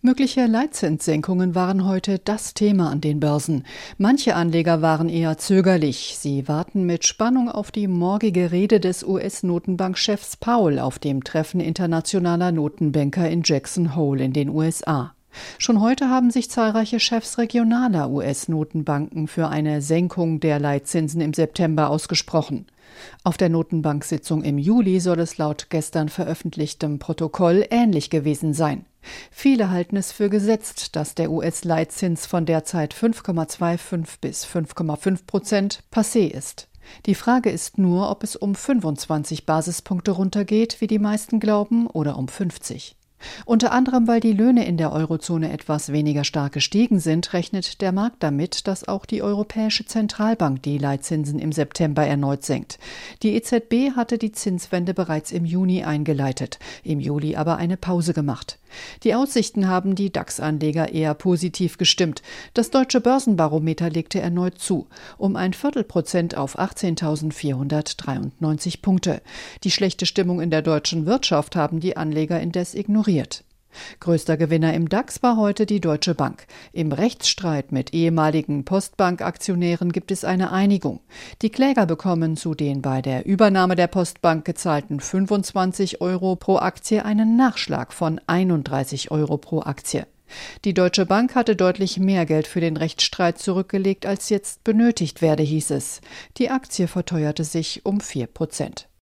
Mögliche Leitzinssenkungen waren heute das Thema an den Börsen. Manche Anleger waren eher zögerlich. Sie warten mit Spannung auf die morgige Rede des US-Notenbankchefs Powell auf dem Treffen internationaler Notenbanker in Jackson Hole in den USA. Schon heute haben sich zahlreiche Chefs regionaler US-Notenbanken für eine Senkung der Leitzinsen im September ausgesprochen. Auf der Notenbank-Sitzung im Juli soll es laut gestern veröffentlichtem Protokoll ähnlich gewesen sein. Viele halten es für gesetzt, dass der US-Leitzins von derzeit 5,25 bis 5,5% passé ist. Die Frage ist nur, ob es um 25 Basispunkte runtergeht, wie die meisten glauben, oder um 50. Unter anderem, weil die Löhne in der Eurozone etwas weniger stark gestiegen sind, rechnet der Markt damit, dass auch die Europäische Zentralbank die Leitzinsen im September erneut senkt. Die EZB hatte die Zinswende bereits im Juni eingeleitet, im Juli aber eine Pause gemacht. Die Aussichten haben die DAX-Anleger eher positiv gestimmt. Das Deutsche Börsenbarometer legte erneut zu, um 0,25% auf 18.493 Punkte. Die schlechte Stimmung in der deutschen Wirtschaft haben die Anleger indes ignoriert. Größter Gewinner im DAX war heute die Deutsche Bank. Im Rechtsstreit mit ehemaligen Postbank-Aktionären gibt es eine Einigung. Die Kläger bekommen zu den bei der Übernahme der Postbank gezahlten 25 Euro pro Aktie einen Nachschlag von 31 Euro pro Aktie. Die Deutsche Bank hatte deutlich mehr Geld für den Rechtsstreit zurückgelegt, als jetzt benötigt werde, hieß es. Die Aktie verteuerte sich um 4%.